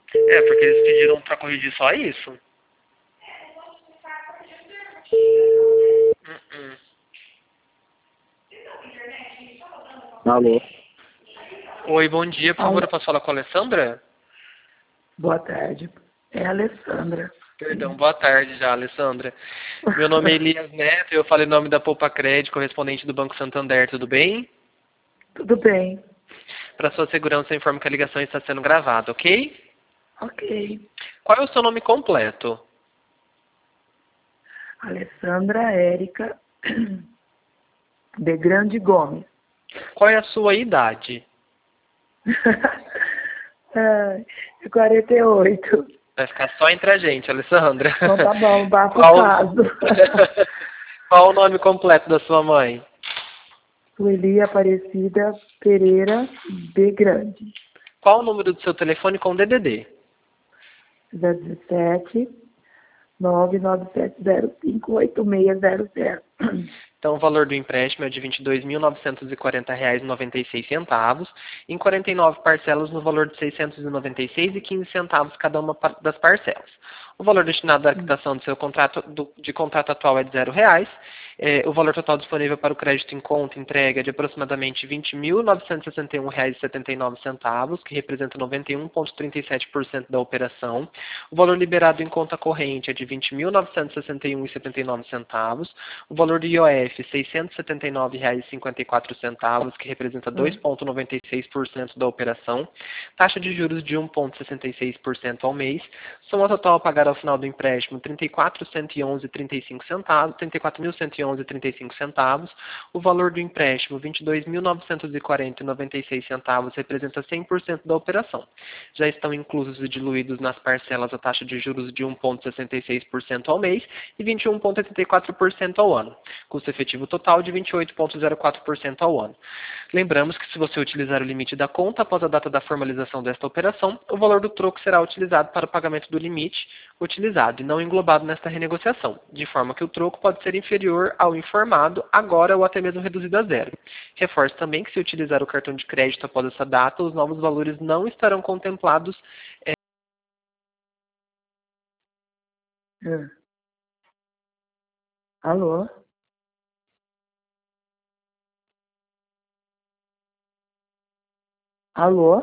É, porque eles pediram pra corrigir só isso. Uh-uh. Alô? Oi, bom dia. Por favor, Alô? eu posso falar com a Alessandra? Boa tarde. É a Alessandra. Perdão, boa tarde já, Alessandra. Meu nome é Elias Neto e eu falo em nome da Poupa Crédito, correspondente do Banco Santander. Tudo bem? Tudo bem. Para sua segurança, eu informo que a ligação está sendo gravada, ok? Ok. Qual é o seu nome completo? Alessandra Érica de Grande Gomes. Qual é a sua idade? É 48. Vai ficar só entre a gente, Alessandra. Então tá bom, basta o Qual... caso. Qual o nome completo da sua mãe? Sueli Aparecida Pereira de Grande. Qual o número do seu telefone com DDD? 17 997058600. Então, o valor do empréstimo é de R$ 22.940,96, em 49 parcelas no valor de R$ 696,15 cada uma das parcelas. O valor destinado à quitação do seu contrato, de contrato atual é de R$ 0,00. O valor total disponível para o crédito em conta entrega é de aproximadamente R$ 20.961,79, que representa 91,37% da operação. O valor liberado em conta corrente é de R$ 20.961,79. O valor do IOF, R$ 679,54, que representa 2,96% da operação. Taxa de juros de 1,66% ao mês. Soma total a pagar ao final do empréstimo, R$ 34.111,35. O valor do empréstimo, R$ 22.940,96, representa 100% da operação. Já estão inclusos e diluídos nas parcelas a taxa de juros de 1,66% ao mês e 21,84% ao ano. Custo efetivo total de 28,04% ao ano. Lembramos que se você utilizar o limite da conta após a data da formalização desta operação, o valor do troco será utilizado para o pagamento do limite utilizado e não englobado nesta renegociação, de forma que o troco pode ser inferior ao informado agora ou até mesmo reduzido a zero. Reforço também que se utilizar o cartão de crédito após essa data, os novos valores não estarão contemplados. Alô? Alô?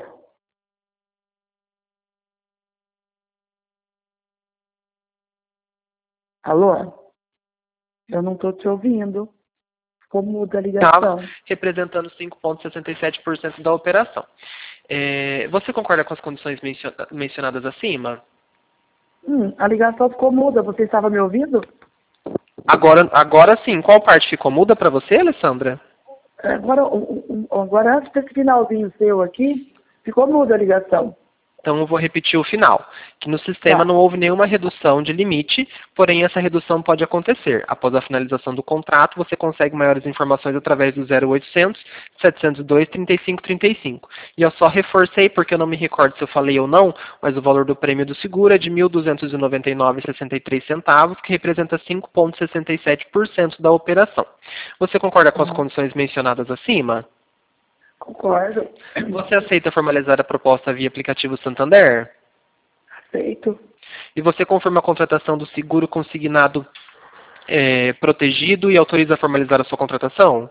Alô? Eu não estou te ouvindo. Ficou muda a ligação. Representando 5,67% da operação. Você concorda com as condições mencionadas acima? A ligação ficou muda. Você estava me ouvindo? Agora sim. Qual parte ficou muda para você, Alessandra? Agora, antes desse finalzinho seu aqui, ficou muda a ligação. Então eu vou repetir o final, que no sistema não houve nenhuma redução de limite, porém essa redução pode acontecer. Após a finalização do contrato, você consegue maiores informações através do 0800 702 3535. E eu só reforcei, porque eu não me recordo se eu falei ou não, mas o valor do prêmio do seguro é de R$ 1.299,63, que representa 5,67% da operação. Você concorda com as condições mencionadas acima? Concordo. Você aceita formalizar a proposta via aplicativo Santander? Aceito. E você confirma a contratação do seguro consignado protegido e autoriza a formalizar a sua contratação?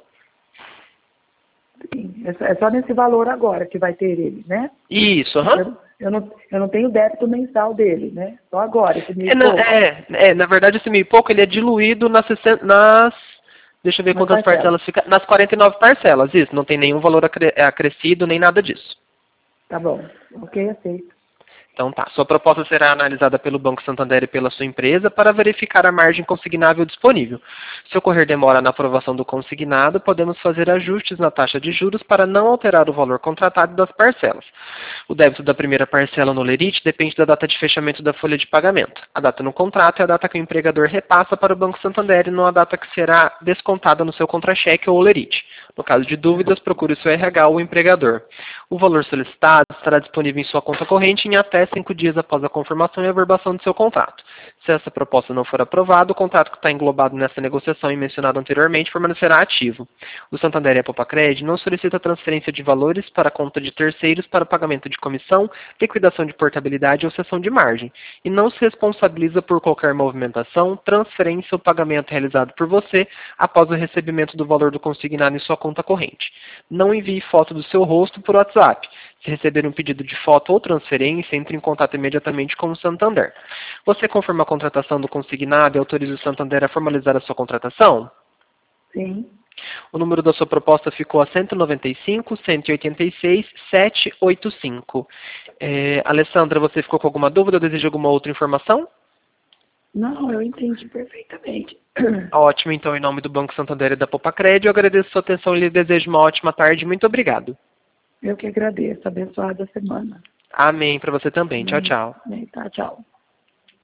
Sim. É só nesse valor agora que vai ter ele, né? Isso, aham. Eu não tenho débito mensal dele, né? Só agora, esse meio pouco. Na verdade, esse meio pouco ele é diluído nas deixa eu ver quantas parcelas fica. Nas 49 parcelas, isso. Não tem nenhum valor acrescido, nem nada disso. Tá bom. Ok, aceito. Então tá. Sua proposta será analisada pelo Banco Santander e pela sua empresa para verificar a margem consignável disponível. Se ocorrer demora na aprovação do consignado, podemos fazer ajustes na taxa de juros para não alterar o valor contratado das parcelas. O débito da primeira parcela no Lerite depende da data de fechamento da folha de pagamento. A data no contrato é a data que o empregador repassa para o Banco Santander e não a data que será descontada no seu contra-cheque ou Lerite. No caso de dúvidas, procure o seu RH ou o empregador. O valor solicitado estará disponível em sua conta corrente em até até 5 dias após a confirmação e averbação do seu contrato. Se essa proposta não for aprovada, o contrato que está englobado nessa negociação e mencionado anteriormente permanecerá ativo. O Santander e a Popacred não solicita transferência de valores para a conta de terceiros para pagamento de comissão, liquidação de portabilidade ou cessão de margem, e não se responsabiliza por qualquer movimentação, transferência ou pagamento realizado por você após o recebimento do valor do consignado em sua conta corrente. Não envie foto do seu rosto por WhatsApp. Se receber um pedido de foto ou transferência, entre em contato imediatamente com o Santander. Você confirma a contratação do consignado e autoriza o Santander a formalizar a sua contratação? Sim. O número da sua proposta ficou a 195.186.785. Alessandra, você ficou com alguma dúvida ou deseja alguma outra informação? Não, eu entendi perfeitamente. Ótimo, então, em nome do Banco Santander e da Popacred, eu agradeço a sua atenção e lhe desejo uma ótima tarde. Muito obrigado. Eu que agradeço. Abençoada semana. Amém, para você também. Tchau, tchau. Tá, tchau.